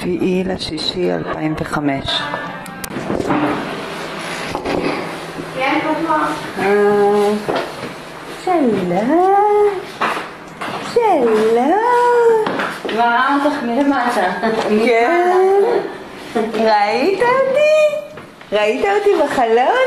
7/6/2005. שלום, שלום. ראה אותך מלמטה. כן. ראית אותי? ראית אותי בחלון?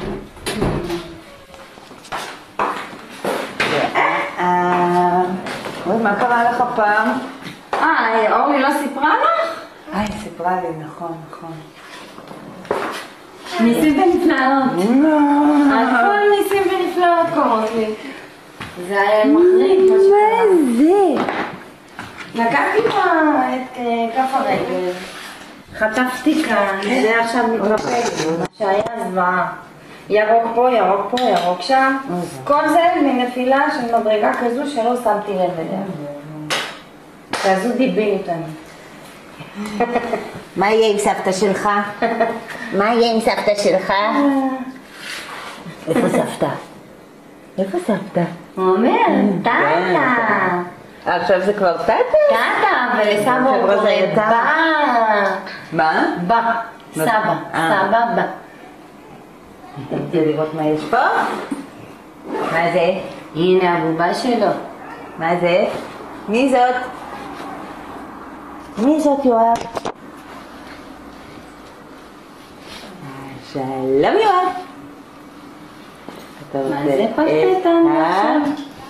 מה קרה לך פעם? אורלי לא סיפרה לך? היא סיפרה לי, נכון. ניסים ונפלאות. הכל ניסים ונפלאות קורות לי. זה היה מחריד מה שקרה. מה זה? לקחתי את כף הרגל, חטפתי כאן, זה עכשיו מתרפק, שהיה זוועה. ירוק פה, ירוק פה, ירוק שם. כל זה מנפילה של מדרגה כזו שלא שמתי לב אליה. כזו דיבילית אני. מה יהיה עם סבתא שלך? מה יהיה עם סבתא שלך? איפה סבתא? איפה סבתא? הוא אומר, טאטה. עכשיו זה כבר טאטה? טאטה, ולסבא הוא קורא בא. מה? בא. סבא. סבא בא. תרצה לראות מה יש פה? מה זה? הנה הבובה שלו. מה זה? מי זאת? מי זאת יואב? שלום יואב. מה זה פתית לנו עכשיו?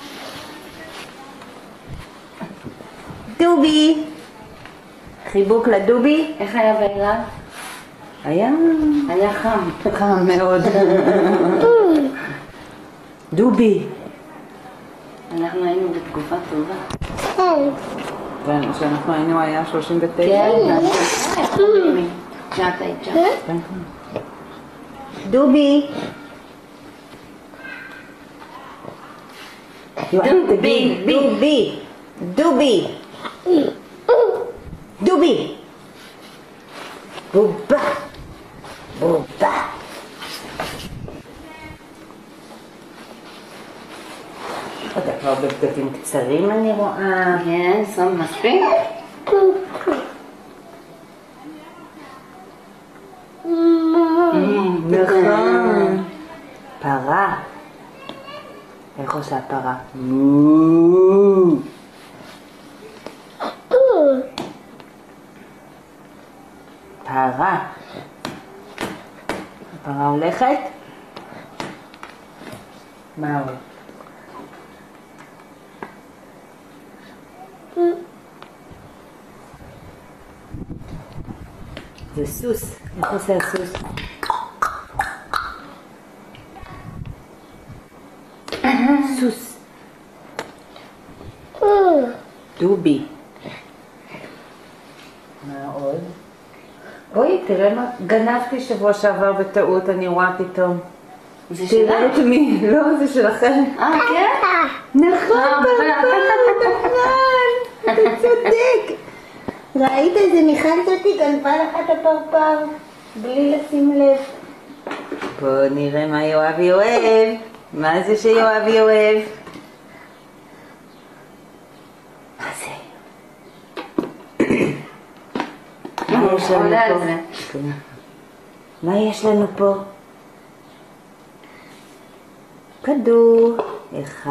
דובי. חיבוק לדובי. איך היה באילת? היה חם. חם מאוד. דובי. אנחנו היינו בתקופה טובה. כשאנחנו היינו היה 39. כן, שאת היית שם. דובי. דובי. דובי. דובי. דובי. בובה. בובה. אתה כבר בבגדים קצרים אני רואה. כן, שם מספיק? נכון. פרה. איך עושה פרה? פרה. הפרה הולכת? מה הוא? זה סוס. איך עושה הסוס? סוס. דובי. מה עוד? אוי, תראה מה גנבתי שבוע שעבר בטעות, אני רואה פתאום. זה שלך? תראה את מי? לא, זה שלכם. כן? נכון, אתה צודק. ראית איזה ניחלת אותי, גנבה לך את הפרפר, בלי לשים לב. בוא נראה מה יואבי אוהב. מה זה שיואבי אוהב? מה זה? מה יש לנו פה? מה יש לנו פה? כדור. 1,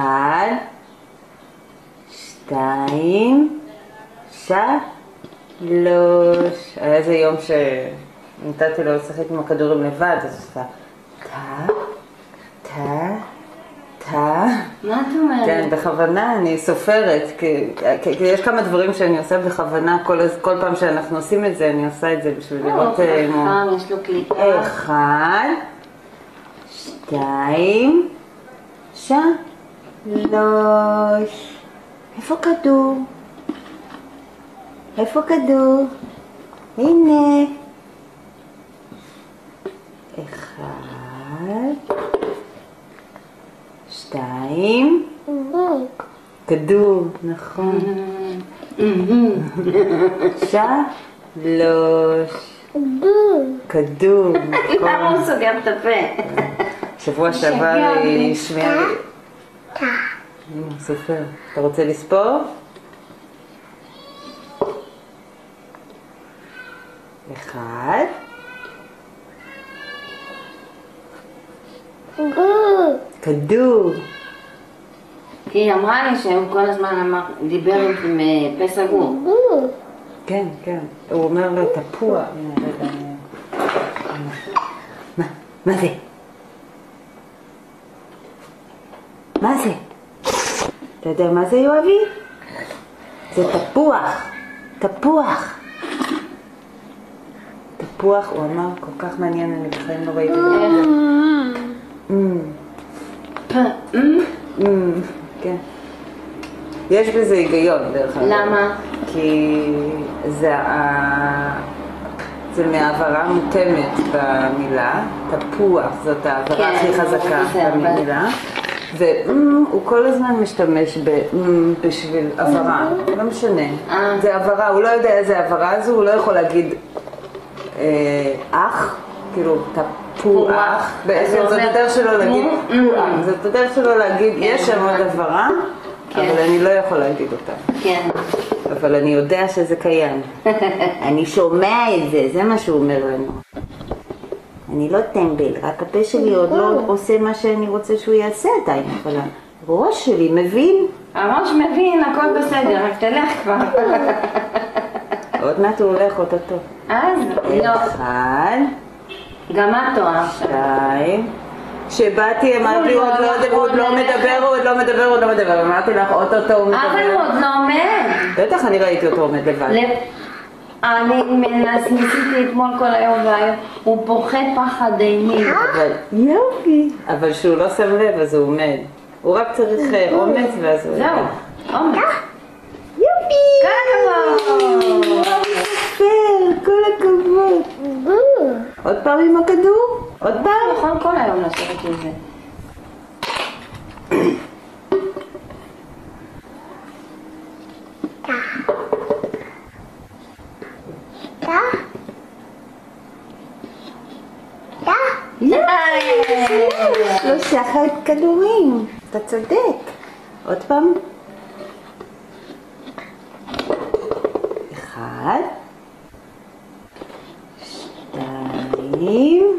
2, 3. היה איזה יום שנתתי לו לשחק עם הכדורים לבד, אז עושה טה, טה, טה. מה את אומרת? כן, בכוונה אני סופרת, כי יש כמה דברים שאני עושה בכוונה, כל פעם שאנחנו עושים את זה, אני עושה את זה בשביל לראות... יש לו קליטה. 1, 2, 3. איפה כדור? איפה כדור? הנה. 1, 2. כדור, נכון. 3. כדור, נכון. למה הוא סוגר את הפה? שבוע שעבר היא השמיעה לי. סופר. אתה רוצה לספור? אחד. כדור. כי היא אמרה לי שהוא כל הזמן דיבר עם פה סגור. כן, כן. הוא אומר לו תפוח. מה זה? מה זה? אתה יודע מה זה, יואבי? זה תפוח. תפוח. תפוח, הוא אמר, כל כך מעניין, אני בחיים לא ראיתי כן. יש בזה היגיון דרך אגב. למה? כי זה מהעברה מותאמת במילה, תפוח, זאת העברה הכי חזקה במילה. והוא כל הזמן משתמש בשביל עברה, לא משנה. זה עברה, הוא לא יודע איזה עברה זו, הוא לא יכול להגיד אח, כאילו תפוח. בעצם זאת הדרך שלו להגיד פוח, זאת הדרך שלו להגיד יש שם עוד עברה, אבל אני לא יכול להגיד אותה. כן. אבל אני יודע שזה קיים. אני שומע את זה, זה מה שהוא אומר לנו. אני לא טמבל, רק הפה שלי עוד לא עושה מה שאני רוצה שהוא יעשה עדיין, אבל הראש שלי מבין. הראש מבין, הכל בסדר, רק תלך כבר. עוד מעט הוא הולך אותו. אז לא. אחד. גם את טועה. שתיים. כשבאתי אמרתי הוא עוד לא מדבר, אמרתי לך אוטוטו הוא מדבר. אבל הוא עוד לא עומד. בטח אני ראיתי אותו עומד לבד. אני ניסיתי אתמול כל היום והיום, הוא פוחד פחד אימים. אבל יופי. אבל שהוא לא שם לב אז הוא עומד. הוא רק צריך אומץ ואז הוא... זהו, אומץ. יופי. כל הכבוד. כל הכבוד. עוד פעם עם הכדור? עוד פעם? יכול כל היום לעשות את זה. שלושה כדורים, אתה צודק. עוד פעם. אחד. שתיים.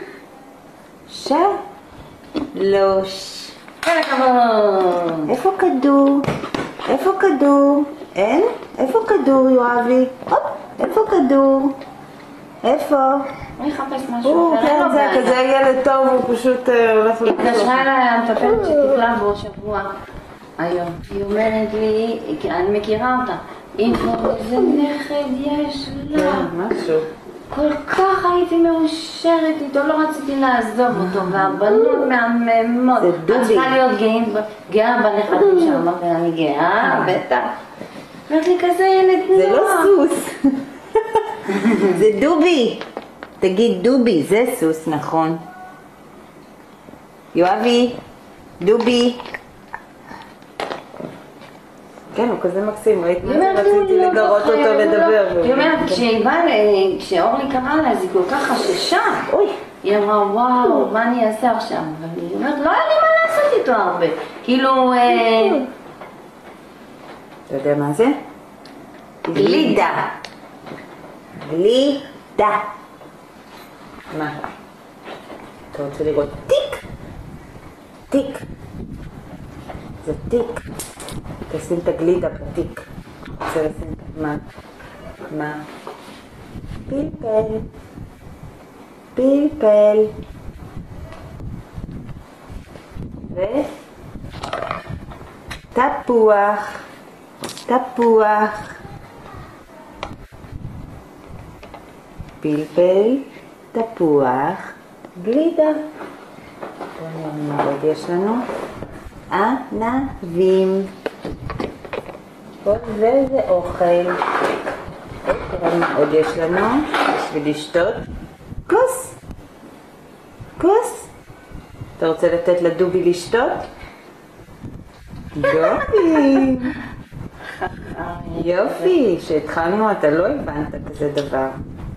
שלוש. כל הכבוד. איפה כדור? איפה כדור? אין? איפה כדור, יואבי? הופ, איפה כדור? איפה? אני אחפש משהו. כן, זה כזה ילד טוב, הוא פשוט הולך לקרוא. התקשרה אליי המטפלת שטיפלה בו שבוע היום. היא אומרת לי, אני מכירה אותה, איזה נכד יש לה. כן, משהו. כל כך הייתי מאושרת איתו, לא רציתי לעזוב אותו, והבנות מהממות. זה דובי. את צריכה להיות גאה בנכדים שם, ואני גאה, בטח. אמרת לי כזה ילד נוח. זה לא סוס. זה דובי. תגיד דובי, זה סוס, נכון. יואבי, דובי. כן, הוא כזה מקסים, רציתי לגרות אותו לדבר. היא אומרת, כשאורלי קראה לה, אז היא כל כך חששה. היא אמרה, וואו, מה אני אעשה עכשיו? והיא אומרת, לא היה לי מה לעשות איתו הרבה. כאילו... אתה יודע מה זה? גלידה. גלידה. מה? אתה רוצה לראות תיק? תיק. זה תיק. תשים את הגלידה בתיק. רוצה לשים את מה? מה? פלפל. פלפל. ו... תפוח. תפוח. פלפל. תפוח. גלידה. בואו נראה מה עוד יש לנו. ענבים. כל זה אוכל. תראה מה עוד יש לנו בשביל לשתות. כוס. כוס. אתה רוצה לתת לדובי לשתות? יופי. יופי. כשהתחלנו אתה לא הבנת כזה דבר.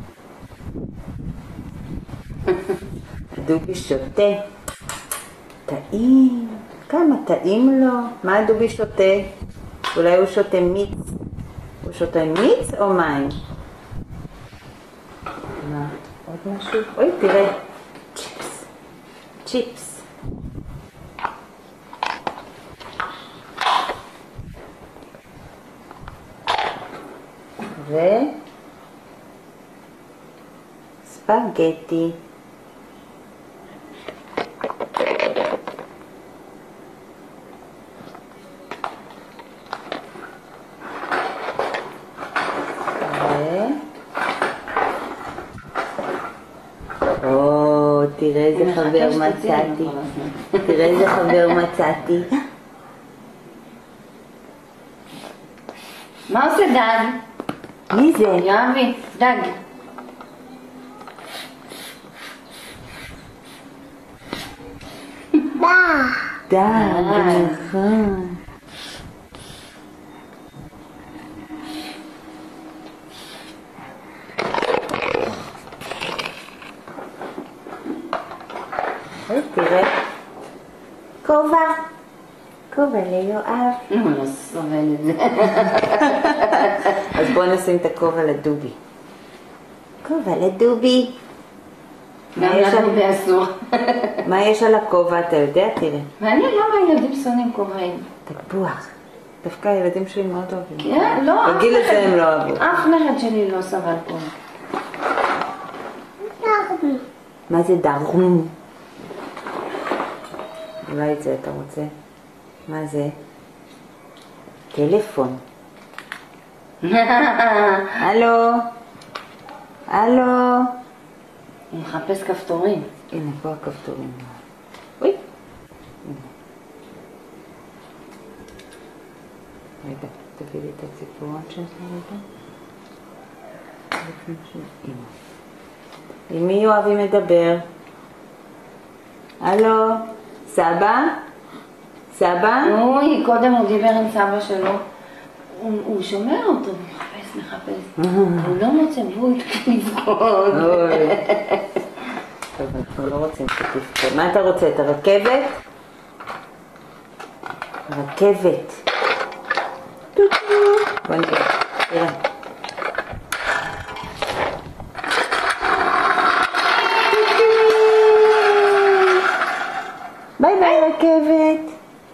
דובי שותה. טעים. כמה טעים לו. מה הדובי שותה? אולי הוא שותה מיץ. הוא שותה מיץ או מים? מה? עוד משהו? אוי, תראה. צ'יפס. צ'יפס. ספגטי. תראה איזה חבר מצאתי. תראה איזה חבר מצאתי. מה עושה דג? מי זה? יואבי, דג. דג, נכון. תראה, כובע, כובע ליואב. הוא לא סובל את זה. אז בואו נשים את הכובע לדובי. כובע לדובי. גם לדובי אסור. מה יש על הכובע, אתה יודע? תראה. מעניין למה ילדים שונאים כובעים. תפוח. דווקא הילדים שלי מאוד אוהבים. כן, לא. בגיל הזה הם לא אוהבו. אף נכד שלי לא סבל כובע. מה זה דרום? אולי את זה אתה רוצה? מה זה? טלפון. הלו? הלו? אני מחפש כפתורים. הנה, פה הכפתורים. אוי. רגע, תביא לי את הציפורון שלך רגע. עם מי יואבי מדבר? הלו? סבא? סבא? אוי, קודם הוא דיבר עם סבא שלו. הוא שומע אותו, מחפש. הוא לא מוצא והוא התחיל לבכות. אוי. טוב, אנחנו לא רוצים שתבכות. מה אתה רוצה? את הרכבת? רכבת. בוא נראה. תראה. ביי ביי רכבת.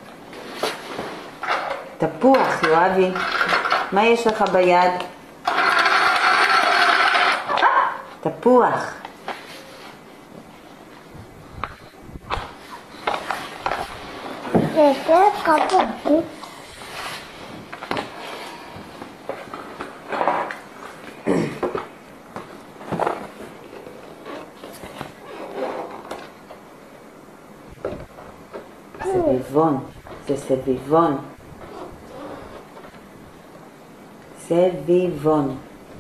תפוח, יואבי. מה יש לך ביד? תפוח. סביבון, זה סביבון. סביבון.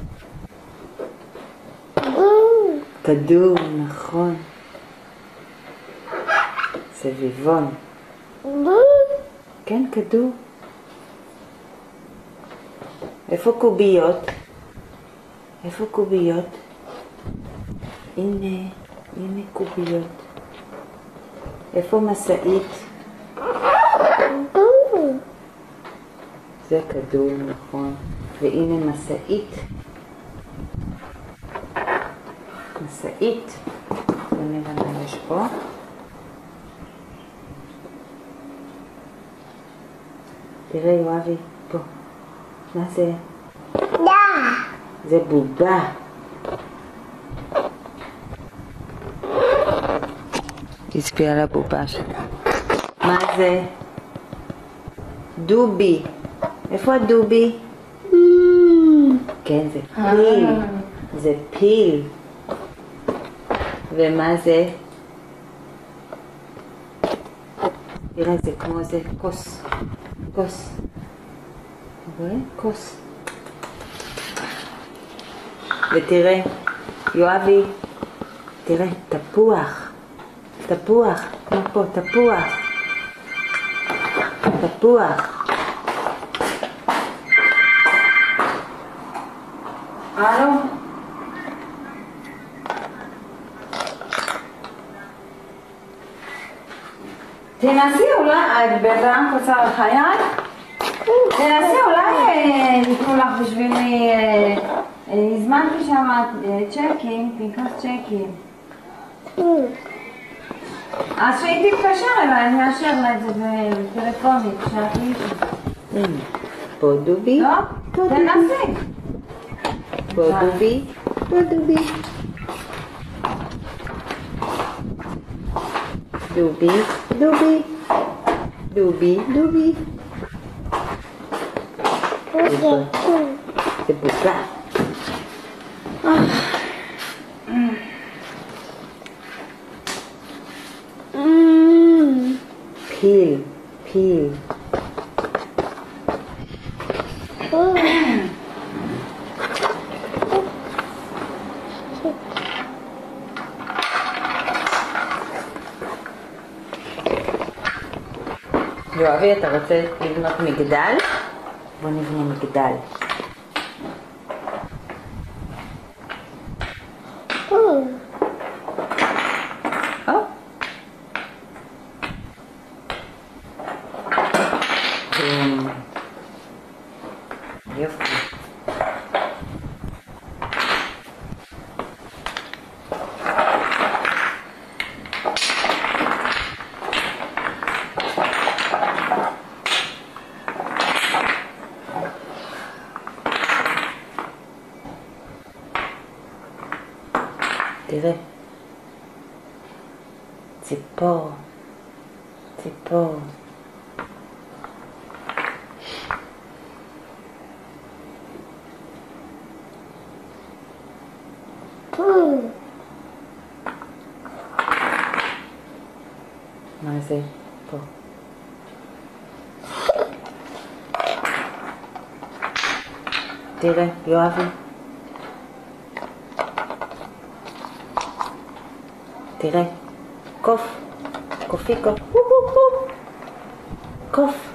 כדור, נכון. סביבון. כן, כדור. איפה קוביות? איפה קוביות? הנה, הנה קוביות. איפה מסעית? זה כדור, נכון. והנה מסעית. מסעית. בוא נראה מה יש פה. תראה יואבי, פה. מה זה? זה בובה. תצפי על הבובה שלה. מה זה? דובי. איפה הדובי? כן, זה פיל. זה פיל. ומה זה? תראה, זה כמו זה כוס. כוס. רואה? כוס. ותראה, יואבי, תראה, תפוח. תפוח. מה פה? תפוח. תפוח. הלו? תנסי אולי, בבנק עושה חיי? תנסי אולי ניתנו לך בשבילי הזמנתי שם צ'קים, פנקס צ'קים. אז שהיא תתקשר אליי, אני אאשר לה את זה בטלפונית, שהקליטו. פה דובי. לא? תנסי. פה דובי. פה דובי. דובי. דובי. דובי. דובי. זה בוקה. פיל. פיל. יואבי, אתה רוצה לבנות מגדל? בוא נבנה מגדל. יופי. תראה, ציפור, ציפור. מה זה? פה. תראה, יואבי. תראה, קוף, קופי קוף, קוף.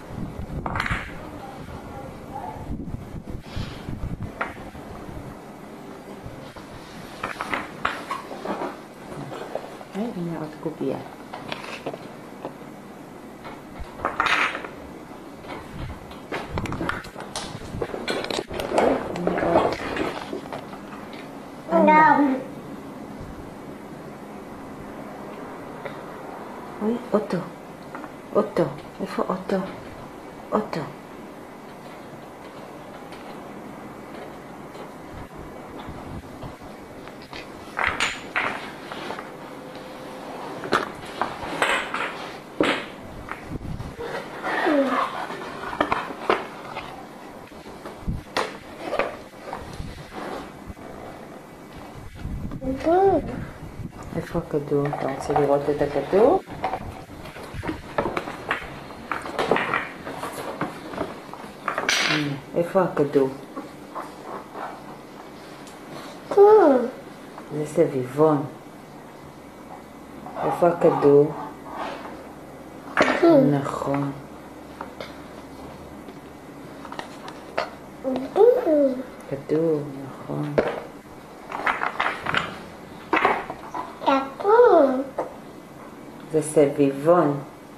הנה עוד קובייה. אוי, אוטו, אוטו, איפה אוטו? אוטו. איפה הכדור? אתה רוצה לראות את הכדור? איפה הכדור? זה סביבון. איפה הכדור? נכון. כדור, נכון. זה סביבון.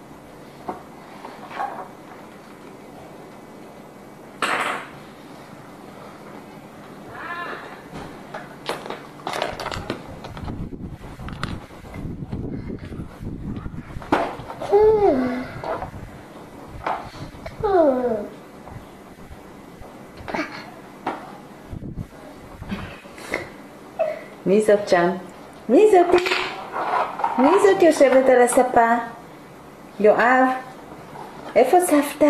מי זאת שם? מי זאת? מי זאת יושבת על הספה? יואב? איפה סבתא?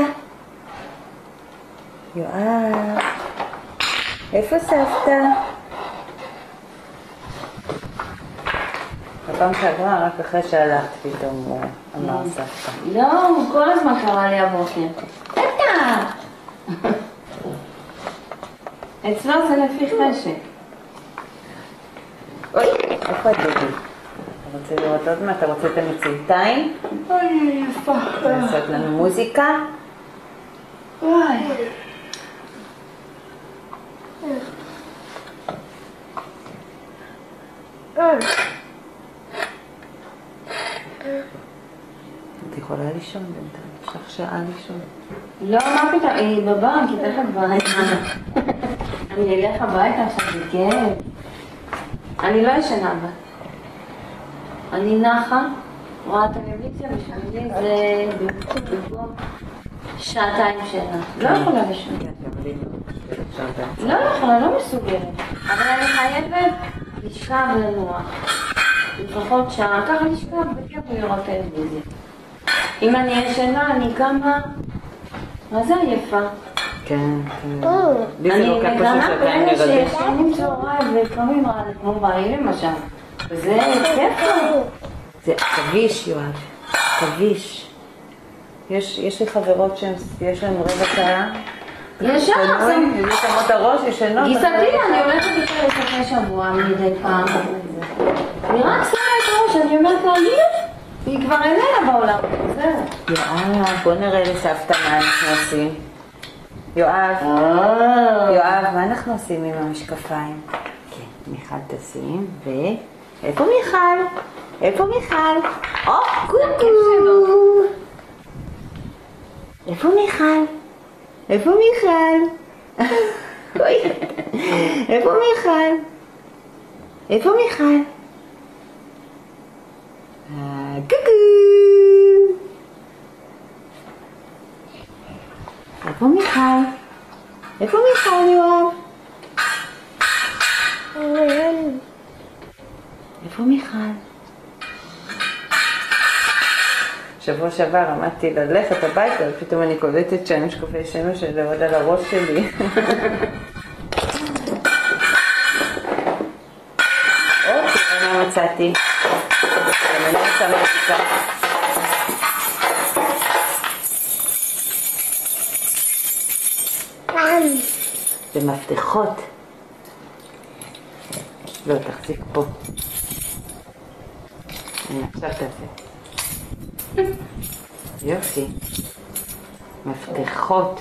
יואב? איפה סבתא? הפעם שעברה רק אחרי שהלכת פתאום הוא אמר סבתא. לא, הוא כל הזמן קרא לי הבוקר. סבתא! אצלו זה לפי חשק. אוי, איפה את דודי? אתה רוצה לראות עוד מה? אתה רוצה את המצלתיים? אוי, יפה. לעשות לנו מוזיקה? וואי. את יכולה לישון בינתיים, יש לך שעה לישון. לא, מה פתאום? היא בבנק, היא תכף בבנק. אני אלך הביתה עכשיו, כן. אני לא ישנה בה. אני נחה, רואה טלוויזיה, בשבילי זה במקום שעתיים שלה. לא יכולה לשנה. לא יכולה, לא מסוגלת. אבל אני חייבת לשכב לנוח. לפחות שעה, ככה לשכב וכיף לראות טלוויזיה. אם אני ישנה, אני קמה, מה זה עייפה? כן, כן. אני מגנה כאלה שישנים צהריים וקמים כמו בעלי למשל. וזה כיף. זה תביש, יואב. תביש. יש לי חברות שיש להן רבע שעה. ישר, זה... יש שמות הראש, ישנות. גיסתי, אני הולכת איתה לסופי שבוע מדי פעם. אני רק שמה את הראש, אני אומרת לה, היא כבר איננה בעולם. זהו. יואב, בוא נראה לסבתא מה אנחנו עושים. יואב, מה אנחנו עושים עם המשקפיים? כן, מיכל תשים, איפה מיכל? איפה מיכל? קוקו! איפה מיכל? איפה מיכל? איפה מיכל? איפה מיכל? קוקו! איפה מיכל? איפה מיכל, יואב? איפה מיכל? שבוע שעבר עמדתי ללכת הביתה, ופתאום אני קולטת שאני משקופי שמש שזה עוד על הראש שלי. תראה מה מצאתי. אני שמה את זה מפתחות. לא, תחזיק פה. הנה, עכשיו תעשה. יופי. מפתחות.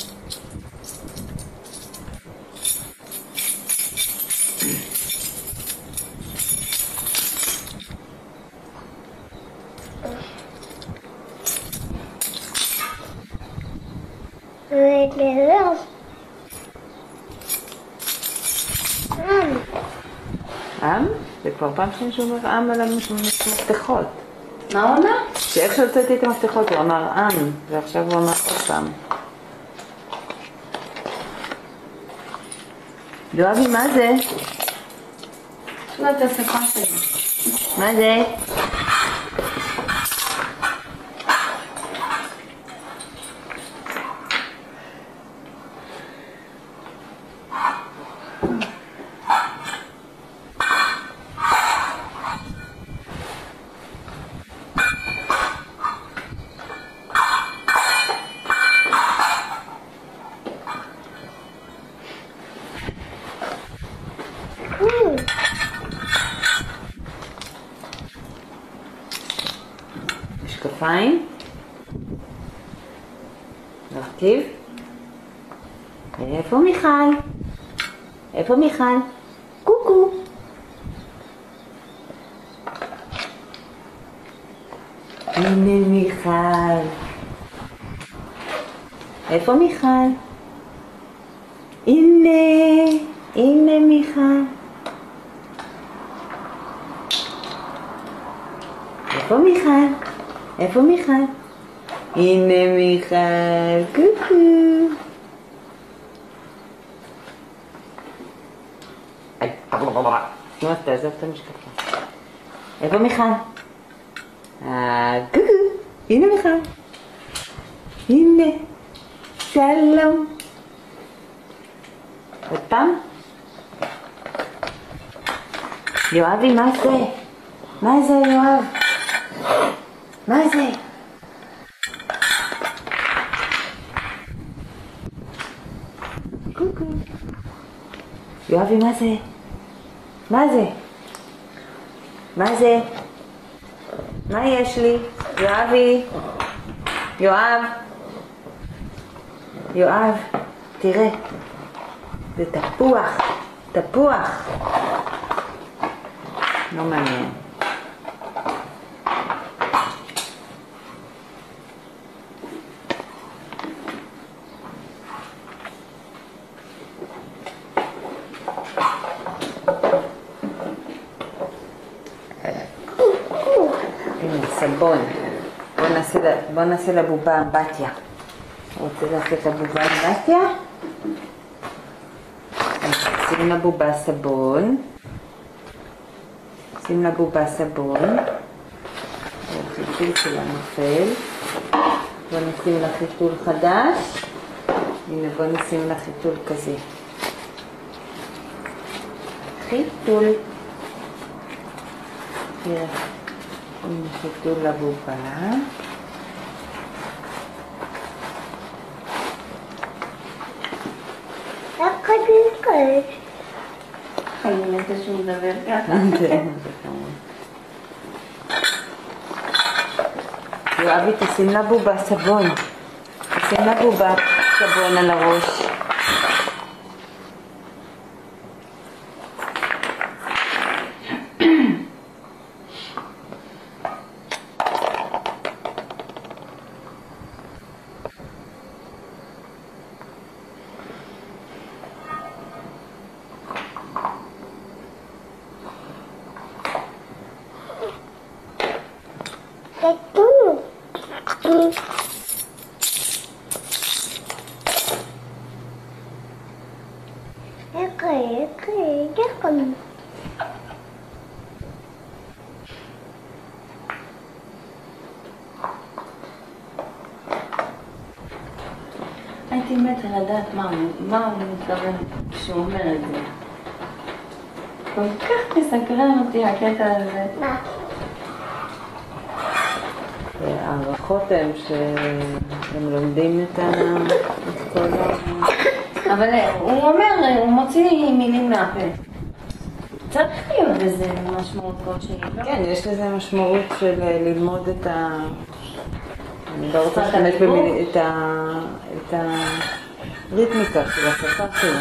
זה כבר פעם שני שהוא אומר עם על המפתחות. מה הוא אומר? שאיך שהוצאתי את המפתחות הוא אמר עם, ועכשיו הוא אמר עוד פעם. יואבי, מה זה? לא, את השפה שלי. מה זה? משקפיים, נרכיב. איפה מיכל? איפה מיכל? קוקו. הנה מיכל. איפה מיכל? הנה מיכל. איפה מיכל? איפה מיכל? הנה מיכל, קוקו. נו, אז תעזוב את המשקפה. איפה מיכל? קוקו. הנה מיכל. הנה. שלום. עוד פעם? יואבי, מה זה? מה זה, יואב? מה זה? קוקו. יואבי, מה זה? מה זה? מה זה? מה יש לי? יואבי? יואב? יואב, תראה. זה תפוח. תפוח. לא מעניין. סבון. בוא נעשה לבובה אמבטיה. רוצה לעשות לבובה אמבטיה? שים לבובה סבון. שים לבובה סבון. החיתול שלה נופל. בוא נשים לה חיתול חדש. הנה בוא נשים לה חיתול כזה. חיתול. תראה. הנה חיתול לבובה. איך אני מתה שהוא מדבר ככה. יואבי, תשים לה בובה סבון. תשים לה בובה סבון על הראש. הייתי מתה לדעת מה הוא מתכוון כשהוא אומר את זה. כל כך מסקרן אותי הקטע הזה. מה? הערכות הן שהם לומדים את כל ה... אבל הוא אומר, הוא מוציא מילים מהפה. צריך להיות לזה משמעות כלשהי, לא? כן, יש לזה משמעות של ללמוד את ה... אני לא רוצה להשתמש במילים, את הריתמיקה של השפה שלו.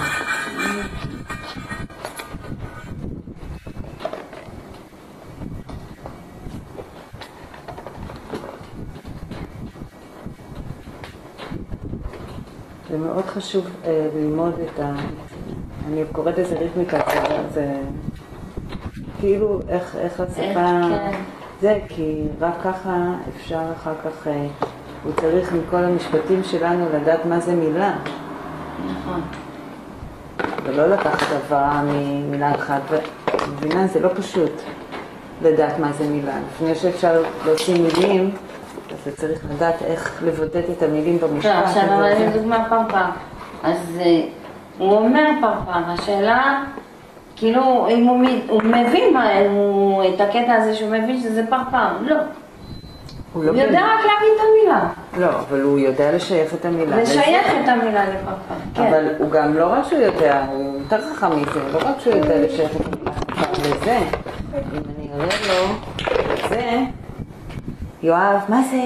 זה מאוד חשוב ללמוד את ה... אני קוראת לזה ריתמיקה, זה כאילו איך השפה... זה, כי רק ככה אפשר אחר כך, הוא צריך מכל המשפטים שלנו לדעת מה זה מילה. נכון. ולא לקחת הבאה ממילה אחת, ומבינה, זה לא פשוט לדעת מה זה מילה. לפני שאפשר להוציא מילים, אז זה צריך לדעת איך לבודד את המילים במשפט. עכשיו, אבל אני דוגמה פרפר. אז הוא אומר פרפר, השאלה, כאילו, אם הוא מבין את הקטע הזה שהוא מבין שזה פרפר, לא. הוא יודע רק להגיד את המילה. לא, אבל הוא יודע לשייך את המילה. לשייך את המילה לפרפר, כן. אבל הוא גם לא רק שהוא יודע, הוא יותר חכם מזה, לא רק שהוא יודע לשייך את המילה. וזה, אם אני אראה לו, זה, יואב, מה זה?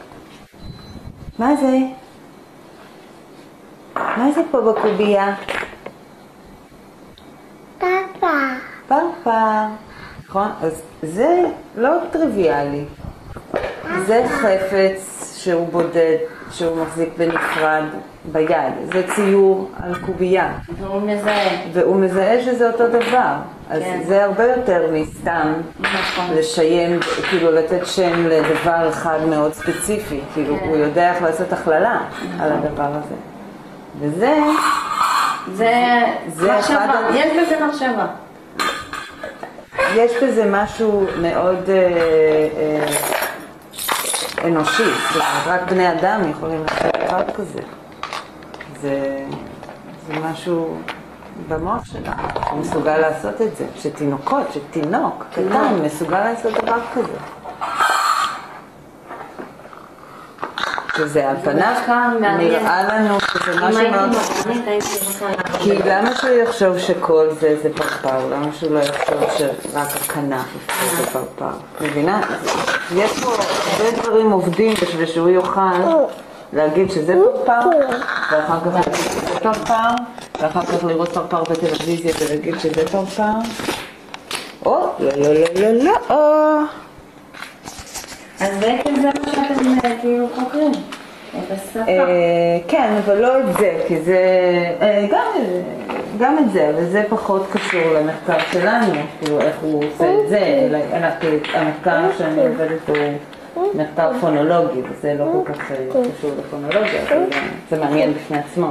מה זה? מה זה פה בקובייה? פרפר. פרפר. נכון? אז זה לא טריוויאלי. זה חפץ שהוא בודד, שהוא מחזיק בנפרד ביד. זה ציור על קובייה. והוא מזהה. והוא מזהה שזה אותו דבר. אז כן. זה הרבה יותר מסתם לשיים, כאילו לתת שם לדבר אחד מאוד ספציפי. כאילו הוא יודע איך לעשות הכללה על הדבר הזה. וזה... זה מחשבה, יש בזה מחשבה. יש בזה משהו מאוד אנושי, רק בני אדם יכולים לעשות דבר כזה. זה משהו במוח שלנו, הוא מסוגל לעשות את זה, שתינוק קטן מסוגל לעשות דבר כזה. שזה על פניו נראה לנו שזה משהו מאוד... כי למה שהוא יחשוב שכל זה פרפר? למה שהוא לא יחשוב שרק הכנף זה פרפר? מבינה? יש פה הרבה דברים עובדים בשביל שהוא יוכל להגיד שזה פרפר, ואחר כך להגיד שזה פרפר, ואחר כך לראות פרפר בטלוויזיה ולהגיד שזה פרפר. או, לא. אז בעצם זה מה שאתם כאילו חוקרים, את השפה. כן, אבל לא את זה, כי זה, גם את זה, אבל זה פחות קשור למחקר שלנו, כאילו איך הוא עושה את זה, המחקר שאני עובדת הוא מחקר פונולוגי, וזה לא כל כך קשור לפונולוגיה, אבל זה מעניין בפני עצמו.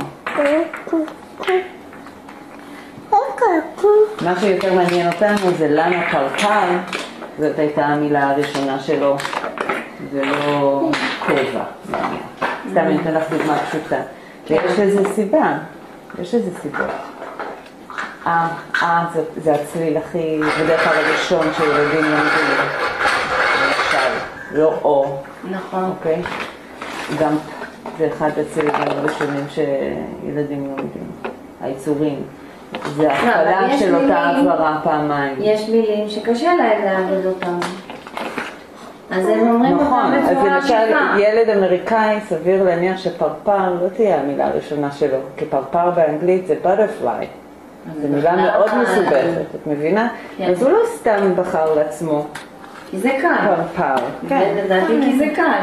מה שיותר מעניין אותנו זה למה פרפר, זאת הייתה המילה הראשונה שלו, ולא טבע. סתם אני אתן לך דוגמה פשוטה. ויש לזה סיבה, יש לזה סיבה. זה הצליל הכי, בדרך כלל הראשון שילדים לומדים. למשל, לא או. נכון. אוקיי? גם זה אחד הצלילים הראשונים שילדים לומדים. היצורים. זה ההתחלה של אותה העברה פעמיים. יש מילים שקשה להם להגיד אותם. אז הם אומרים אותם בצורה אז למשל שפה. ילד אמריקאי סביר להניח שפרפר לא תהיה המילה הראשונה שלו, כי פרפר באנגלית זה butterfly. זו מילה מאוד מסובכת, את מבינה? אז הוא לא סתם בחר לעצמו. כי זה קל. פרפר. כן. לדעתי כי זה קל.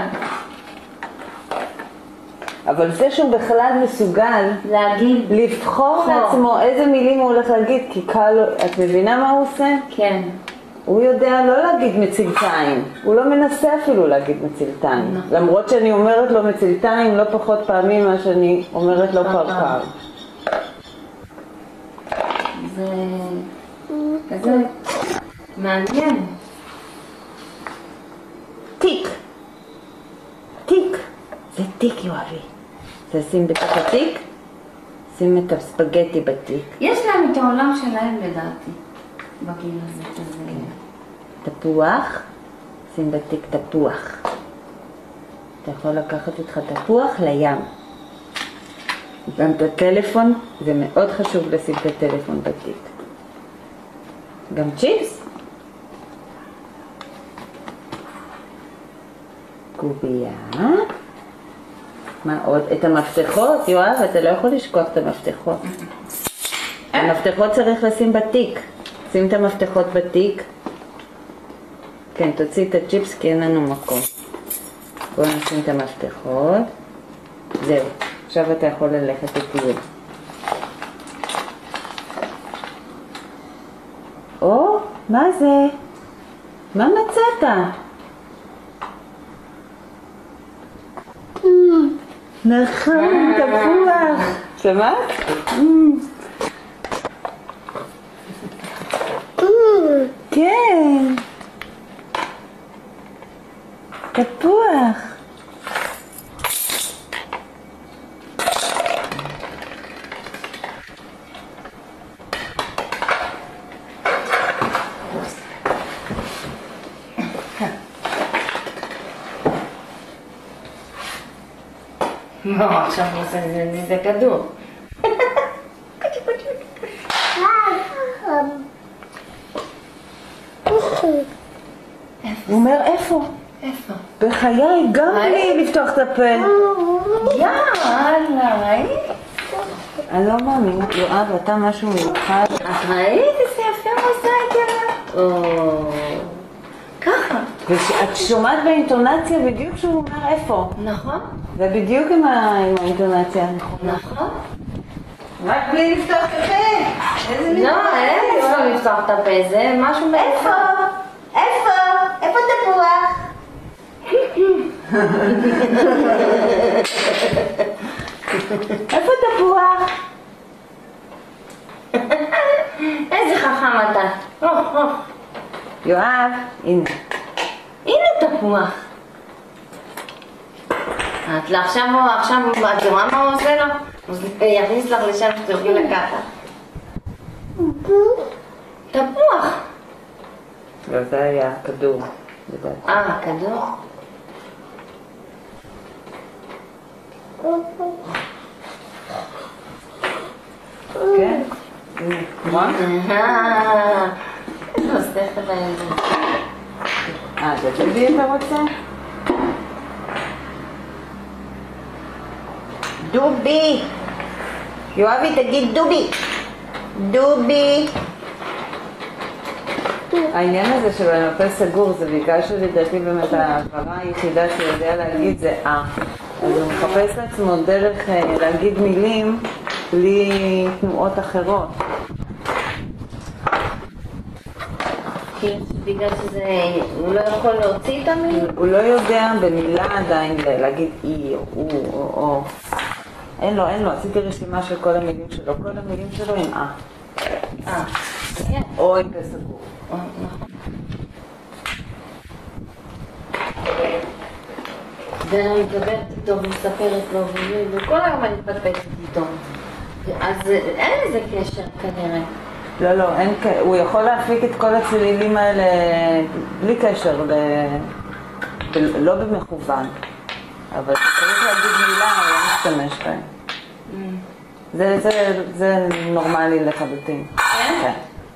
אבל זה שהוא בכלל מסוגל להגיד. לבחור לעצמו איזה מילים הוא הולך להגיד, כי קל לו, את מבינה מה הוא עושה? כן. הוא יודע לא להגיד מצלתיים, הוא לא מנסה אפילו להגיד מצלתיים. נכון. למרות שאני אומרת לו מצלתיים לא פחות פעמים מה שאני אומרת לו פרפר. זה כזה מעניין. תיק. תיק. זה תיק יואבי. תשים בתוך התיק, שים את הספגטי בתיק. יש להם את העולם שלהם לדעתי. בגיל הזה כזה. תפוח, שים בתיק תפוח. אתה יכול לקחת איתך תפוח לים. גם את הטלפון, זה מאוד חשוב לשים את הטלפון בתיק. גם צ'יפס. קובייה. מה עוד? את המפתחות, יואב, אתה לא יכול לשכוח את המפתחות. המפתחות צריך לשים בתיק. שים את המפתחות בתיק. כן, תוציא את הצ'יפס כי אין לנו מקום. בואו נשים את המפתחות. זהו, עכשיו אתה יכול ללכת לטיול. או, מה זה? מה מצאת? נכון, תפוח. שמעת? כן. תפוח. לא, עכשיו זה כדור. הוא אומר איפה? איפה? בחיי גם בלי לפתוח את הפה. יאללה, ראית? אני לא מאמין, יואב, אתה משהו מיוחד. את ראית? איזה יפה הוא עושה את זה? ככה. ואת שומעת באינטונציה בדיוק שהוא אומר איפה. נכון? זה בדיוק עם האינטונציה. נכון? רק בלי לפתוח את הפה. לא, אין איפה לפתוח את הפה, זה משהו מאיפה. איפה? איפה תפוח? איפה תפוח? איזה חכם אתה. יואב, הנה. הנה תפוח. את לא עכשיו, את רואה מה הוא עושה לו? הוא יכניס לך לשם שתוכלי לקחת. תפוח. לא, זה היה כדור. כדור? כן. מה? נוסף בהם. זה דובי אתה רוצה? דובי! יואבי, תגיד דובי! דובי! העניין הזה של הפה סגור זה בגלל שלדעתי באמת העברה היחידה שיודע להגיד זה אז הוא מחפש לעצמו דרך להגיד מילים בלי תנועות אחרות. כאילו בגלל שזה, הוא לא יכול להוציא את המילים? הוא לא יודע במילה עדיין להגיד אי או הוא או. אין לו, עשיתי רשימה של כל המילים שלו, כל המילים שלו עם כן. או עם פסקור. נכון. ואני מדברת איתו ומספרת לו וכל היום אני מתפתפת איתו. אז אין לזה קשר כנראה. לא, הוא יכול להפיק את כל הצלילים האלה בלי קשר, לא במכוון. אבל צריך להגיד מילה, הוא לא משתמש בהם. זה נורמלי לחלוטין. כן?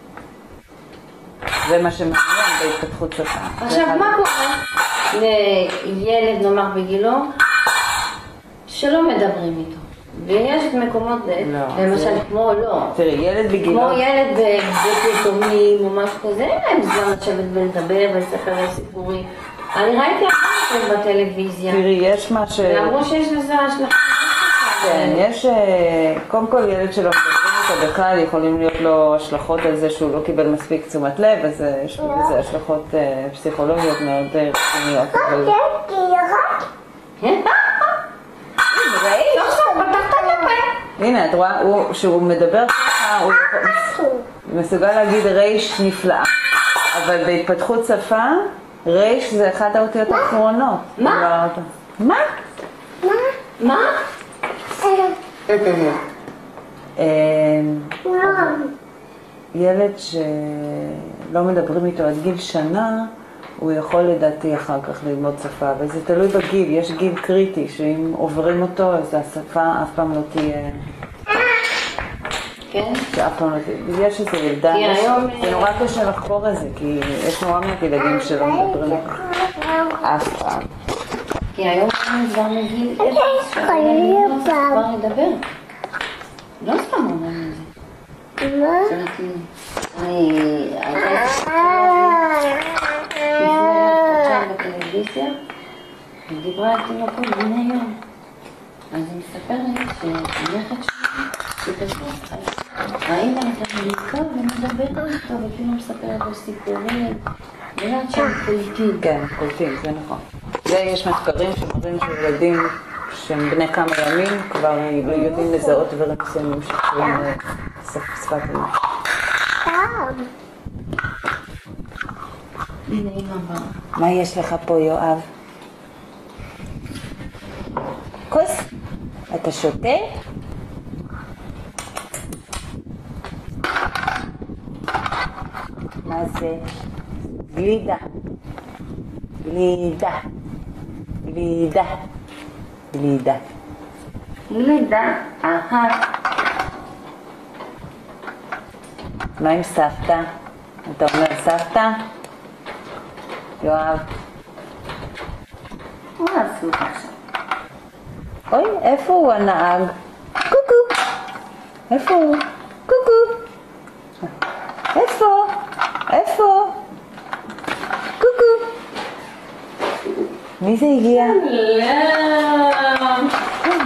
זה מה שמעניין בהתפתחות שפה. עכשיו, מה קורה לילד נאמר בגילו שלא מדברים איתו? ויש את מקומות, למשל כמו לא. תראי, ילד בגילו... כמו ילד בפתאומים או משהו כזה, אין להם זמן לשבת ולדבר ולספר על סיפורים. אני ראיתי הרבה בטלוויזיה. תראי, יש מה ש... ואמרו שיש לזה השלכה. כן, יש... קודם כל ילד שלא מדברים איתו בכלל, יכולים להיות לו השלכות על זה שהוא לא קיבל מספיק תשומת לב, אז יש לזה השלכות פסיכולוגיות מאוד רציניות. הנה, את רואה, כשהוא מדבר ככה, הוא מסוגל להגיד רייש נפלאה. אבל בהתפתחות שפה, רייש זה אחת האותיות האחרונות. מה? מה? מה? ילד שלא מדברים איתו עד גיל שנה, הוא יכול לדעתי אחר כך ללמוד שפה, אבל זה תלוי בגיל, יש גיל קריטי שאם עוברים אותו אז השפה אף פעם לא תהיה... כן? שאף פעם לא תהיה... יש איזה ילדה, זה נורא קשה לחקור את זה, כי יש נורא מעט ילדים שלא מדברים אף פעם. כי היום אני כבר מגיל אפס, שאני לא כבר לדבר. לא סתם אומרים את זה. מה? אני בטלוויזיה, היא דיברה על תינוקות בני יום. אז היא מספרת שנכד שלי, שפשוט האמא הייתה מלכה ומדברת איתו וכאילו מספרת לו סיפורים, ולעד שהם קולטים. כן, קולטים, זה נכון. יש מחקרים שמראים שילדים שהם בני כמה ימים כבר יודעים לזהות דברים מסוימים שקוראים שפת אמא. הנה אמא באה. מה יש לך פה, יואב? כוס? אתה שותה? מה זה? גלידה. גלידה. גלידה. גלידה. גלידה. אהה. מה עם סבתא? אתה אומר סבתא? יואב. מה עשו עכשיו? אוי, איפה הוא הנהג? קוקו. איפה הוא? קוקו. איפה? איפה? קוקו. מי זה הגיע? שלום.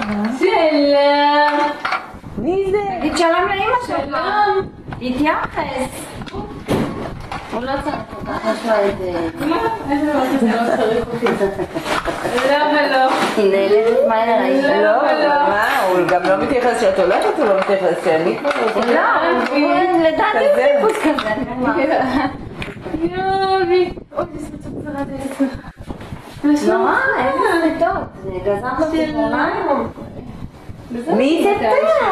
שלום. מי זה? תגיד שלום לאמא שלך. שלום. התייחס. הוא לא צריך אותך, יש לו איזה... מה? איזה לא צריך אותי. לא ולא. היא נעלמת מהר, ראית? לא, מה? הוא גם לא מתייחס שאת הולכת, הוא לא מתייחס שאני כבר לא, לדעתי הוא טיפוס כזה. יואבי. אוי, זה סרטות צרת עשר. נורא, איזה סרטות. גזרת לו ציפורניים? מי זה אתה?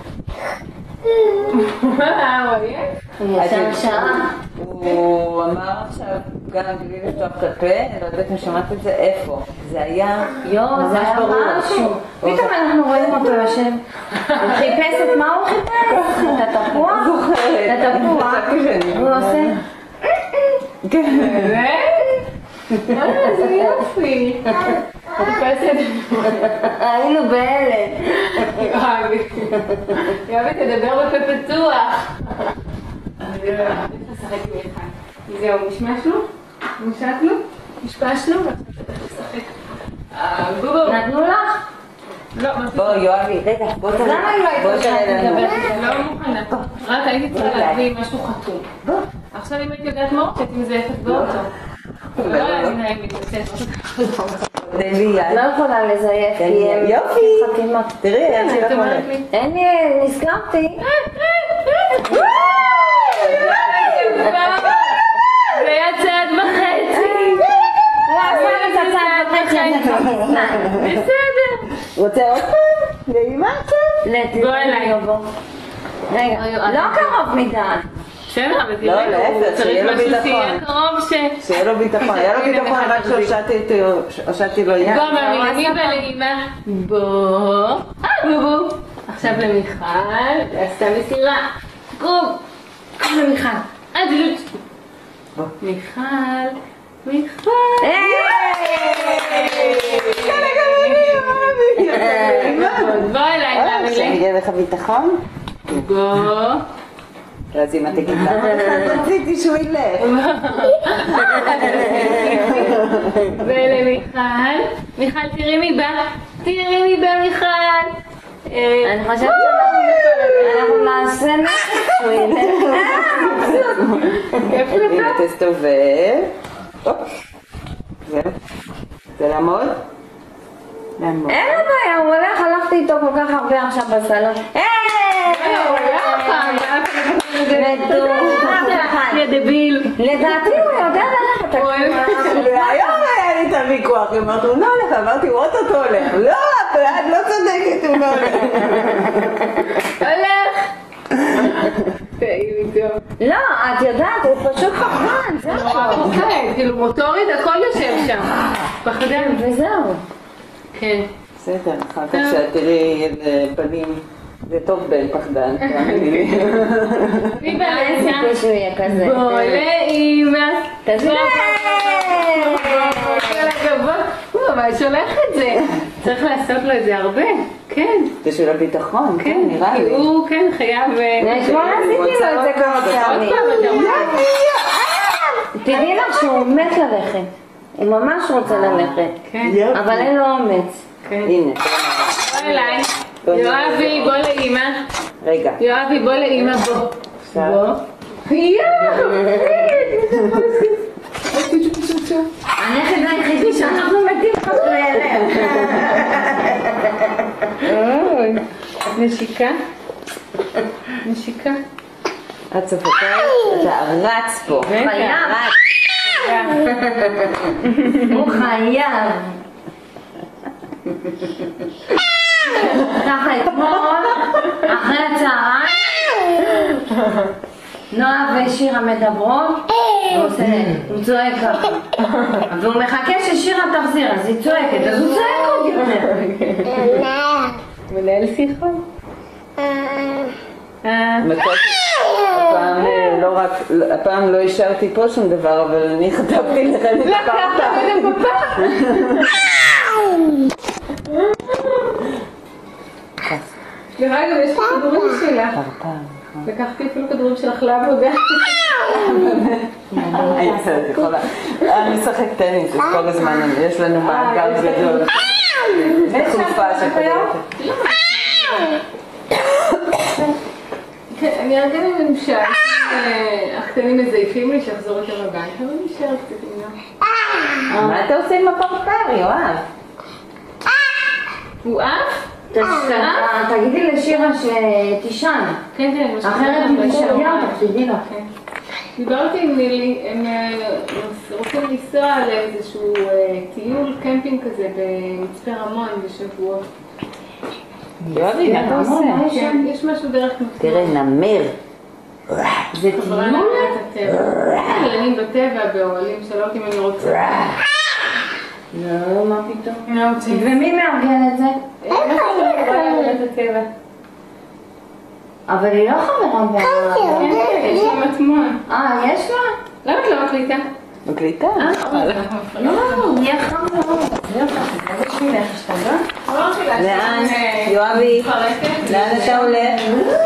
מה, הוא עייף? הוא יצא שעה. הוא אמר עכשיו, גם בלי לפתוח את הפה, לא יודעת אם שמעת את זה, איפה? זה היה זה היה משהו. פתאום אנחנו רואים אותו יושב. הוא חיפש את מה הוא חיפש? את התפוח? את התפוח. הוא עושה... כן. זה יופי. היינו בהלם. יואבי, תדבר בפה פתוח. זהו, נשמשנו? נשקנו? נשפשנו? נתנו לך? לא, בוא יואבי, רגע, בוא תראה. למה היא לא הייתה תראה לנו. לא מוכנה. רק הייתי צריכה להביא משהו חתום. עכשיו אם הייתי יודעת מה הייתי מזייפת באוטו. לא היה לי נעים להתבצע. תן לי יד. לא יכולה לזייף, כי הם יופי. חתימה. תראי, אין שלך מולך. אין לי, נזכרתי. זה היה צעד וחצי. בסדר. רוצה עוד פעם? לאמא עכשיו? בוא אליי. רגע, לא קרוב מדי. בסדר, אבל לא, להפך, שיהיה לו צריך משהו שיהיה ביטחון. קרוב שיהיה לו ביטחון, היה לו ביטחון רק שהושטתי לו יד. בוא מאמיני לאמא. בוא. בוא. עכשיו למיכל. עשתה מסירה. קום למיכל. מיכל. מיכל. בוא אליי, מאמיני. שיהיה לך ביטחון? בוא. אז אם את תגיד למה רציתי שהוא ילך. ולמיכל. מיכל, תראי מי בא. תראי מי בא, מיכל. אני חושבת שאנחנו נעשה נפש שהוא ילך. הנה תסתובב. זהו. זה לעמוד? לעמוד. אין לו בעיה, הוא הולך, הלכתי איתו כל כך הרבה עכשיו בסלון. יא דביל. לדעתי הוא יודע ללכת. היום היה לי את הוויכוח, אמרתי, הוא לא הולך, אמרתי, הוא אוטוטו הולך. לא, את לא צודקת, הוא לא הולך. הולך. לא, את יודעת, הוא פשוט פחדן, זהו. כאילו מוטורית, הכל יושב שם. פחדן. וזהו. כן. בסדר, אחר כך שאת תראי פנים, זה טוב בן פחדן, תאמיני לי. מי בא אין לאמא? סיכוי שהוא יהיה כזה. בוא לאמא. תזמין. הוא ממש הולך את זה. צריך לעשות לו את זה הרבה. כן. בשביל הביטחון, כן, כן, נראה כי לי. הוא כן חייב... נשמע עשיתי לו את זה כמה עוד פעמים. פעם, תדעי לך שהוא מת ללכת. הוא ממש רוצה ללכת. כן. אבל אין לו אומץ. הנה, בוא אליי. יואבי, בוא לאמא. רגע. יואבי, בוא לאמא, בוא. בוא. הנכד היחידי שאנחנו מתים חשבו ילך. נשיקה. נשיקה. את צופתה, אתה רץ פה. חייב. הוא חייב. ככה אתמול, אחרי הצהריים, נועה ושירה מדברות, הוא צועק ככה. והוא מחכה ששירה תחזיר, אז היא צועקת, אז הוא צועק עוד יותר. מנהל שיחה. הפעם לא השארתי פה שום דבר, אבל אני חטפתי לכם את הפרטה. ורגע, יש פה כדורים שלך. לקחתי אפילו כדורים שלך לעבודה. אני משחק טניס, אז כל הזמן יש לנו מעגל גדול. תקופה שכדורת. אני ארגן עם ממשל, הקטנים מזייפים לי שיחזור יותר לבית, אבל נשאר קצת אינה. מה אתה עושה עם הפרפר, יואב? הוא עף? תגידי לשירה שתישן. כן, כן. אחרת היא תשגע אותך, תדעי לך. דיברתי עם נילי, הם רוצים לנסוע לאיזשהו טיול קמפינג כזה במצפה רמון בשבועות. יואבי, מה אתה עושה? כן, יש משהו דרך מפתח. תראה, נמר. זה טיול? ילדים בטבע, באוהלים, שאלות אם אני רוצה. לא, מה פתאום? ומי מארגן את זה? אבל היא לא חברה כן, יש לה מטמון. יש לה? למה את לא מקליטה? מקליטה? לא, נהיה חם מאוד. זה בשבילך, שתדע? לאן? יואבי, לאן אתה הולך?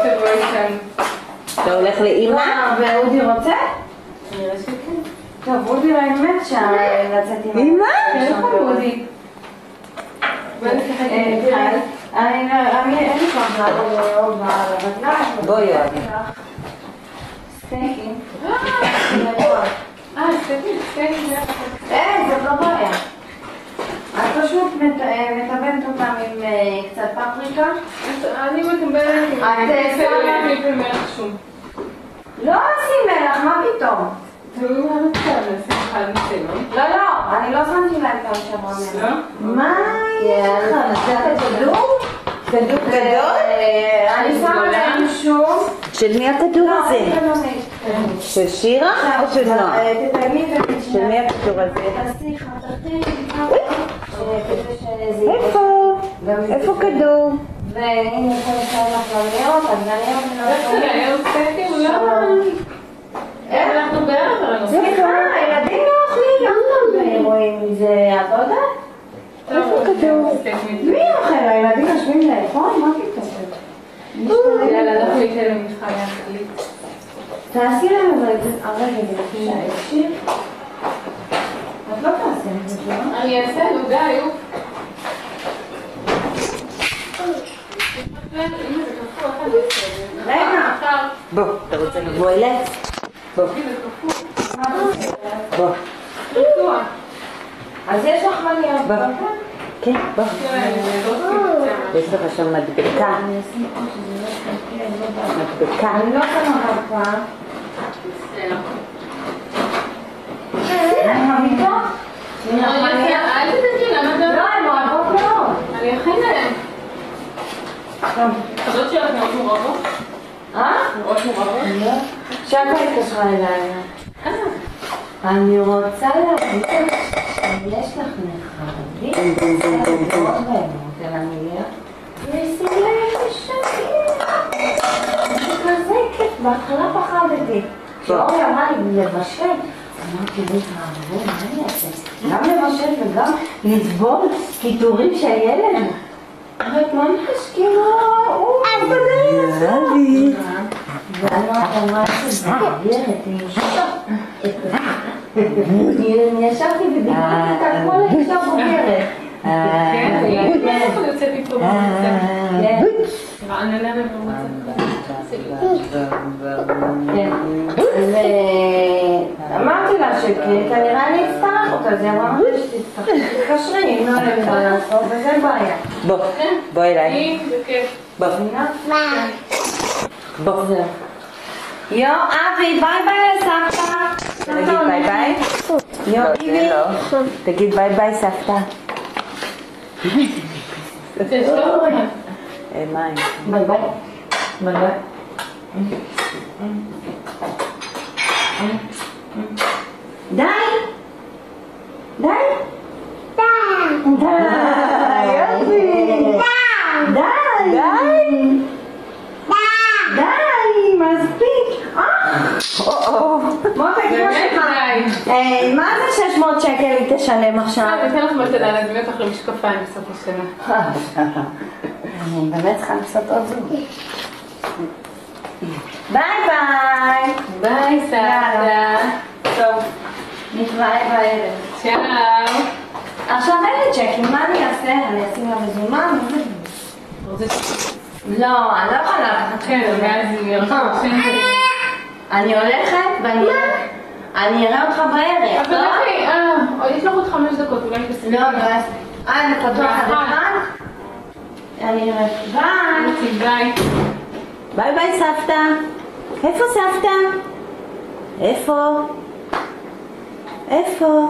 אתה הולך לאמא? ואודי רוצה? נראה שכן. טוב, אודי לא באמת לצאת עם אמא? כן, אודי. בואי נשחק עם מיכל. אין לי ככה ברגליים. בואי יואבי. סטייקים. זאת לא בעיה. את פשוט מטבנת אותם עם קצת פפריקה. אני מטבנת עם מלח שום. לא עושים מלח, מה פתאום? תראו מה מצב, נעשה אחד מסלון. לא, אני לא שמתי להם פעם שעברה מלח. מה? כדור? כדור גדול? אני שמה להם שום. של מי הכדור הזה? של שירה או של נועה? של מי הכדור הזה? איפה? איפה כדור? והנה יש לנו הפלניות, הגניות היום ספקים לא... אנחנו בערב על הנושא. סליחה, הילדים לא אוכלים, לא באירועים מזה, את לא יודעת? איפה כדור? מי אוכל? הילדים יושבים לאכול? מה פתאום? יאללה, אנחנו ניתן למיכל להחליט. תעשי לנו את זה הרגע בבקשה. את לא תעשי את זה, לא? אני אעשה, נו די, רגע. בוא, אתה רוצה לבוא אליי? בוא. בוא. אז יש לך מליות, בוא. כן, בוא. יש לך שם מדבקה. מדבקה. אני לא שמה הרבה. אני מביטו? אל תדאגי, למה אתה... לא, הם אוהבות מאוד. אני אכין להם. חזות שלך נראות מורבות? נראות מורבות? שקה התקשרה אליי. אני רוצה להגיד שיש לך נכדים, מאוד באמת, אלא מילה. ושימי לב לשקה. זה כזה כיף, בהתחלה פחדתי. כשאורי אמרה לי לבשל, אמרתי לי, תעבור, מה אני אעשה? גם לבשל וגם לסבול קיטורים של ילד. אבל ממש כאילו, הוא בדרך. ואני אמרה שזה גברת, אני ישבתי ודיברתי את הכל אישה בוגרת. כן, אני יכול לצאת מפה במצב. רעננה אמרתי לה שכנראה אני אצטרך אותה, זה אמרה לי שתצטרך, תתקשרי, אם לא יודעת מה לעשות, וזה בעיה. בוא, בוא אליי. בכיף. בוא. בוא. יו, אבי, ביי ביי לסבתא. תגיד ביי ביי. יו, ביבי. תגיד ביי ביי סבתא. מים. ביי ביי. ביי ביי. די! די! יופי! די! די! מספיק! מותק, מה זה 600 שקל היא תשלם עכשיו? אני אתן לך מתנה, אני אזמין אותך למשקפיים בסוף השנה. אני באמת צריכה לעשות עוד זוג. ביי ביי! ביי סבתא. טוב, נתראה בערב. שלום. עכשיו אין לי צ'קים, מה אני אעשה? אני אשים לה מזומן? לא, אני לא יכולה לקחת. כן, ואז ירחב. אני הולכת ואני אראה אותך בערב. אבל אחי, יש לך עוד 5 דקות, אולי תסכים. לא, אני פתוח עד אחד. אני אראה. ביי. ביי. ביי ביי סבתא. איפה סבתא? איפה? איפה?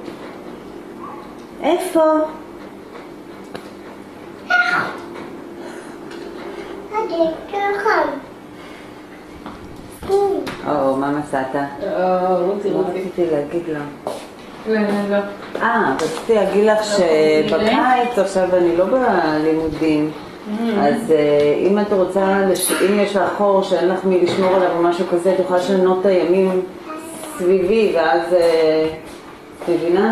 איפה? או, מה מצאת? רוצי. רציתי להגיד לו. לא. רציתי להגיד לך שבקיץ עכשיו אני לא בלימודים, אז אם את רוצה, אם יש לך חור שאין לך מי לשמור עליו או משהו כזה, את יכולה לשנות את הימים סביבי, ואז, מבינה?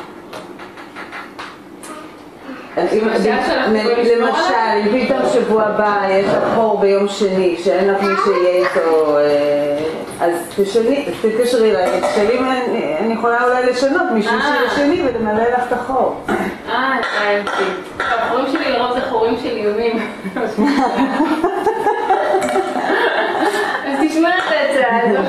למשל, אם פתאום שבוע הבא יש לך חור ביום שני, שאין לך מי שיהיה איתו, אז תתקשרי אליי, תשאלי אם אני יכולה אולי לשנות משלישי לשני ולמלא לך את החור. הבנתי. החורים שלי לרוב זה חורים של איומים. אז תשמע את ההצעה הזאת.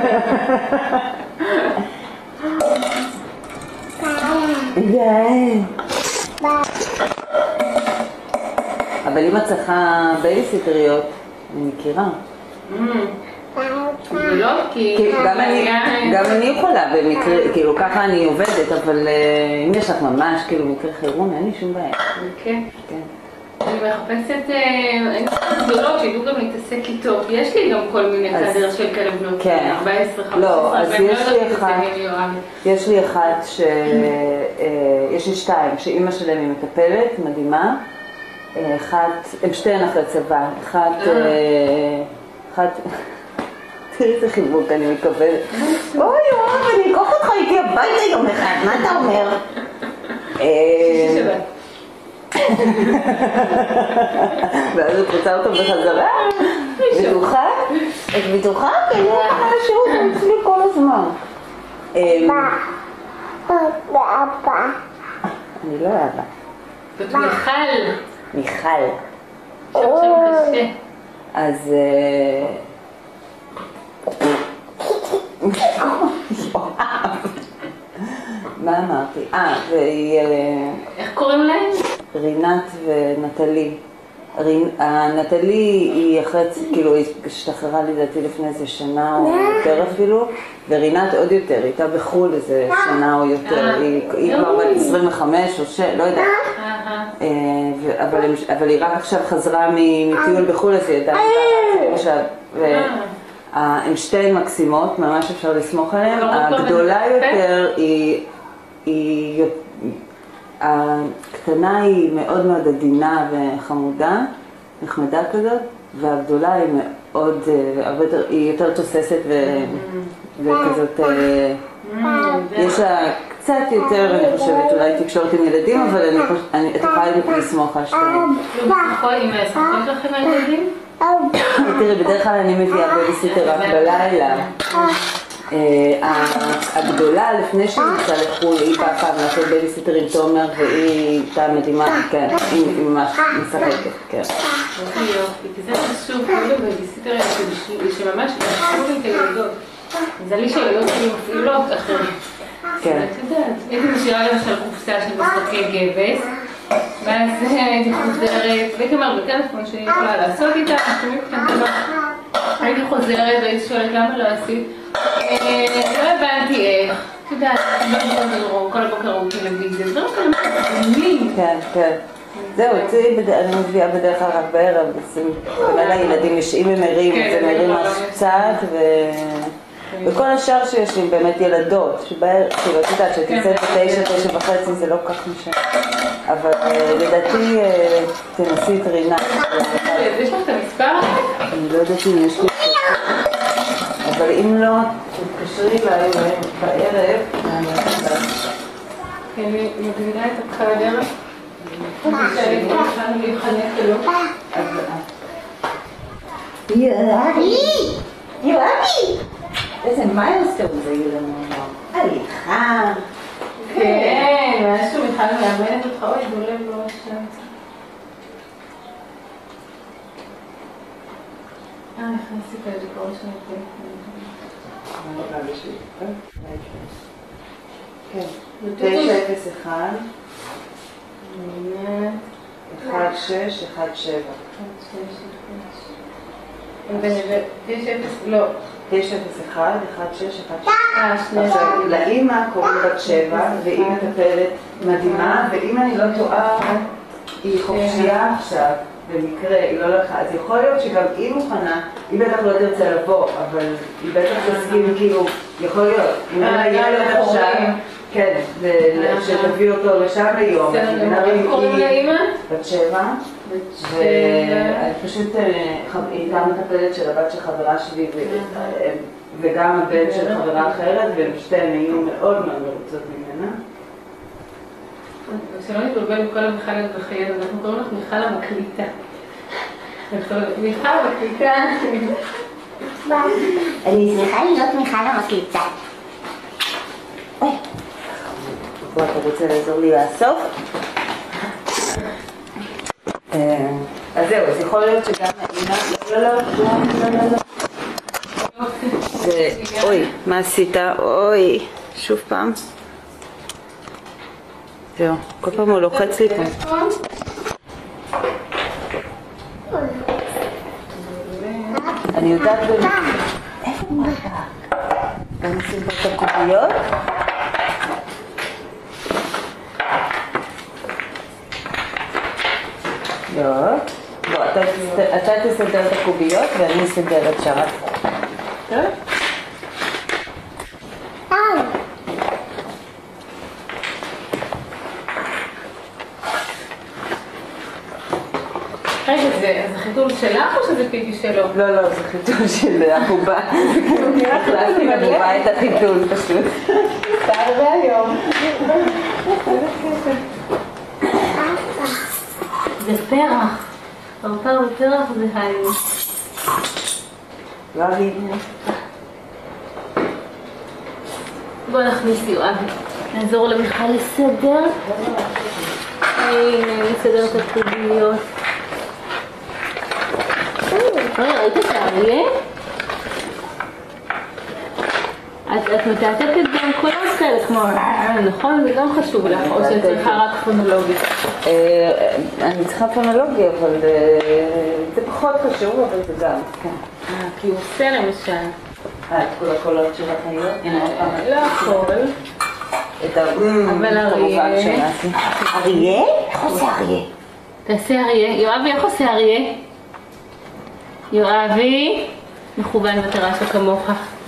אבל אם את צריכה בייביסיטריות, אני מכירה. ולא, כי... גם אני יכולה במקרה, כאילו ככה אני עובדת, אבל אם יש לך ממש כאילו מקרה חירום, אין לי שום בעיה. כן. אני מחפשת, אין לי גדולות שידעו גם להתעסק איתו, יש לי גם כל מיני קדר של כאלה בנות, 14, 15, לא, אז יש לי אחד יש לי שתיים, שאימא שלהם היא מטפלת, מדהימה, הם שתיהן אחרי צבא, תראי איזה חיבוק, אני מקבלת. אוי, אני אקח אותך איתי הביתה יום אחד, מה אתה אומר? ואז את רוצה אותו בחזרה? בטוחה? את בטוחה? כן, אני אוכל לשירות, אני אצלי כל הזמן. אני לא אבא. זאת מיכל. מיכל. עכשיו קשה. אז... מה אמרתי? איך קוראים להם? רינת ונטלי. נטלי היא אחרי, כאילו היא השתחררה לדעתי לפני איזה שנה או יותר אפילו, ורינת עוד יותר, היא הייתה בחול איזה שנה או יותר, היא כבר בת 25 או 6, לא יודעת. אבל היא רק עכשיו חזרה מטיול בחול, אז היא ידעה עכשיו. הן שתיהן מקסימות, ממש אפשר לסמוך עליהן. הגדולה יותר היא, הקטנה היא מאוד מאוד עדינה וחמודה, נחמדה כזאת, והגדולה היא מאוד, היא יותר תוססת וכזאת, יש לה קצת יותר, אני חושבת, אולי תקשורת עם ילדים, אבל את יכולה לסמוך על שתיים. עם הסמכות לכם הילדים? תראי, בדרך כלל אני מביאה בייביסיטר רק בלילה. הגדולה, לפני שהיא נמצאה לחו"ל, היא באה פעם לעשות בייביסיטר עם תומר, והיא הייתה מדהימה, כן, היא ממש משחקת, כן. כי זה חשוב, כאילו בייביסיטר שממש חשוב את הילדות. זה לי שהילדות שלי מפעילות אחרים. כן. את יודעת, הייתי משאירה למשל קופסה של משחקי גבס, ואז הייתי חוזרת, והייתי אומרת בטלפון שאני יכולה לעשות איתה, הייתי חוזרת והייתי שואלת למה לא עשית, לא הבנתי איך, את יודעת, כל הבוקר ראו טלוויזיה, זה לא כלום, כן, כן. זהו, אני מביאה בדרך כלל רק בערב, במילא ילדים אם הם ערים, אז הם ערים ממש קצת, וכל השאר שיש לי באמת ילדות, כאילו, את יודעת, שתצאת ב9, 9:30 זה לא כך משנה. אבל לדעתי תנסי את רינה. יש לך את המספר? אני לא יודעת אם יש לי את זה. אבל אם לא, תתקשרי אליי בערב. אני מבינה את החדר. יואבי! איזה מיילסטון זה יהיו לנו היום. הליכה. כן, משהו מיכל מאמנת אותך, אוי, דולב לא עכשיו. נכנסתי את הדקור שלי. כן. 901 1617 לא. 901 1617 עכשיו, לאמא קוראים בת 7 והיא מטפלת מדהימה, ואם אני לא טועה היא חופשייה עכשיו במקרה, היא לא לקחה, אז יכול להיות שגם היא מוכנה, היא בטח לא תרצה לבוא, אבל היא בטח תסכים, כאילו, יכול להיות, אם אין לה ילד עכשיו, כן, שתביא אותו לשם ליום. איך קוראים לאמא? בת 7, ופשוט היא הייתה מטפלת של הבת של חברה שלי, וגם הבן של חברה אחרת, והם שתיהם היו מאוד מאוד מרוצות ממנה. שלא נתבלבל עם כל המחלות בחיינו, אנחנו קוראים לך מיכל המקליטה. מיכל המקליטה. אני שמחה להיות מיכל המקליטה. אתה רוצה לעזור לי לאסוף? אז זהו, אז יכול להיות שגם האמא... לא. אוי, מה עשית? אוי, שוב פעם. זהו, כל פעם הוא לוחץ לי פה. אני יודעת באמת... איפה הוא בא? בוא נשים פה את הקוביות. לא. בוא, אתה תסדר את הקוביות ואני אסדר את שאר. טוב? רגע, זה חיתול שלך או שזה פיפי שלו? לא, לא, זה חיתול של הבובה. החלפתי לבובה את החיתול פשוט. אתה הרבה היום. זה פרח. פרפר ופרח זה היום. לא לי. בוא נכניס יואבי. נעזור למיכל לסדר. הנה, נסדר את הקוביות. ראית את האריה? את מתעתקת גם קולות כאלה כמו נכון? זה גם חשוב לך, או שאת צריכה רק פונולוגיה? אני צריכה פונולוגיה, אבל זה פחות חשוב, אבל זה גם, כן. כי הוא עושה למשל. את כל הקולות של החיות? לא הכל. את אבל אריה. אריה? איך עושה אריה? תעשה אריה. יואבי, איך עושה אריה? יואבי, מכוון מטרה שכמוך.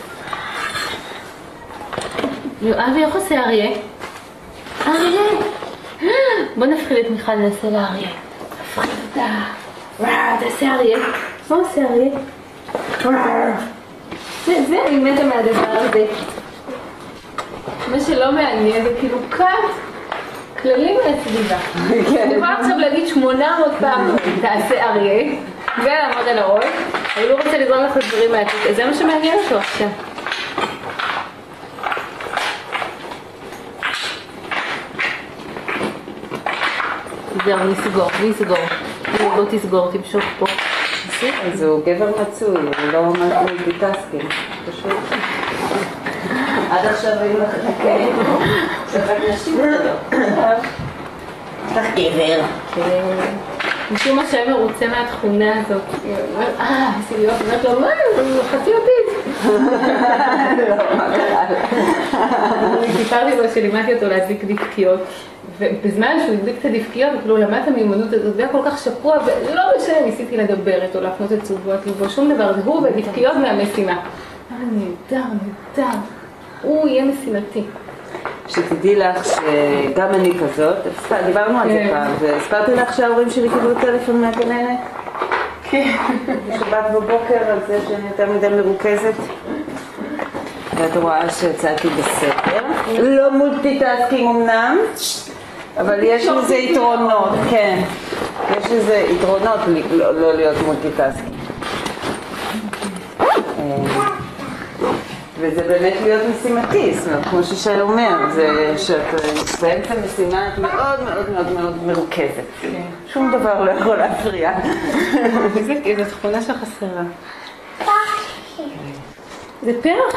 יואבי, איך עושה אריה? אריה! בוא נפחיד את מיכל, נעשה לה אריה. נפחיד אותה. תעשה אריה. מה עושה אריה? זה, אני מתה מהדבר הזה. מה שלא מעניין זה כאילו קאט כללים מהסביבה. אני יכולה עכשיו להגיד 800 פעם תעשה אריה ולעמוד על הראש, אבל הוא רוצה לגרום לך דברים מהעתיק, אז זה מה שמעניין אותו עכשיו. זהו, נסגור. בוא תסגור, תמשוך פה. אז הוא גבר מצוי, הוא לא מולטיטאסקינג, פשוט. עד עכשיו היו לך חכה, שרק נשים אותו. לך גבר. משום מה שהיה מרוצה מהתכונה הזאת. סיביות, אומרת לו, מה? הוא חצי אותי. לא, מה קרה? אני סיפרתי לו שלימדתי אותו להדליק דפקיות. ובזמן שהוא הדליק את הדפקיות, כאילו למד את המיומנות הזאת, זה היה כל כך שקוע, ולא משנה, ניסיתי לדבר איתו, להפנות את תשומת לבו, שום דבר, זה הוא ודפקיות מהמשימה. נהדר, הוא יהיה משימתי. שתדעי לך שגם אני כזאת, דיברנו על זה פעם, והספרתי לך שההורים שלי קיבלו טלפון מהגננת? כן. בשבת בבוקר על זה שאני יותר מדי מרוכזת. ואת רואה שיצאתי בסדר. לא מולטיטאסקינג אמנם, אבל יש לזה יתרונות, כן. יש לזה יתרונות לא להיות מולטיטאסקינג. וזה באמת להיות משימתי, זאת אומרת, כמו ששי אומר, זה שאת באמצע משימה את מאוד מאוד מאוד מאוד מרוכזת. שום דבר לא יכול להפריע. זו תכונה שחסרה. זה פרח